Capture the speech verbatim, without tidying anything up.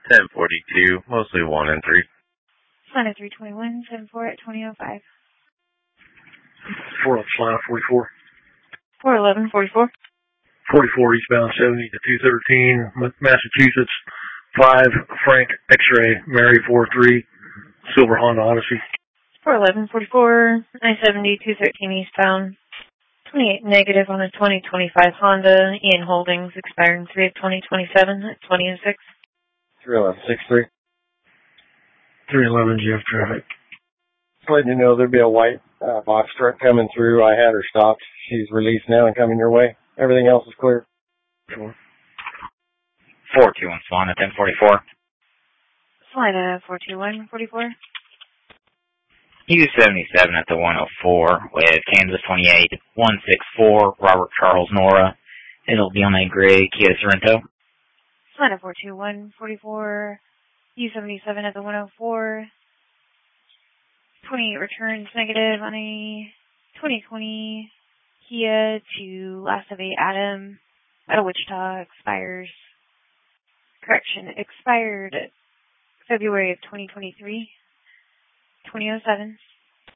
ten forty-two, mostly one and three. Slide three twenty-one, seven four at twenty oh five. four on slide forty-four. four eleven, forty-four. forty-four eastbound seventy to two thirteen, Massachusetts. five, Frank, X-ray, Mary four three, Silver Honda Odyssey. four eleven, forty-four, nine seventy, two thirteen eastbound. twenty-eight negative on a twenty twenty-five Honda, Ian Holdings, expiring three of twenty twenty-seven at twenty oh six. three eleven, six three. three eleven G F traffic. Just letting you know there'll be a white uh, box truck coming through. I had her stopped. She's released now and coming your way. Everything else is clear. Four. four two one Swan at ten forty-four. Slide four two one, forty-four. U seventy-seven at the one oh four with Kansas twenty-eight, one six four, Robert Charles Nora. It'll be on a gray Kia Sorento. Slide four two one, forty-four. U seventy-seven at the one oh four. twenty-eight returns negative on a twenty twenty Kia to last of eight Adam out of Wichita. Expires, correction, expired February of twenty twenty-three. twenty oh seven.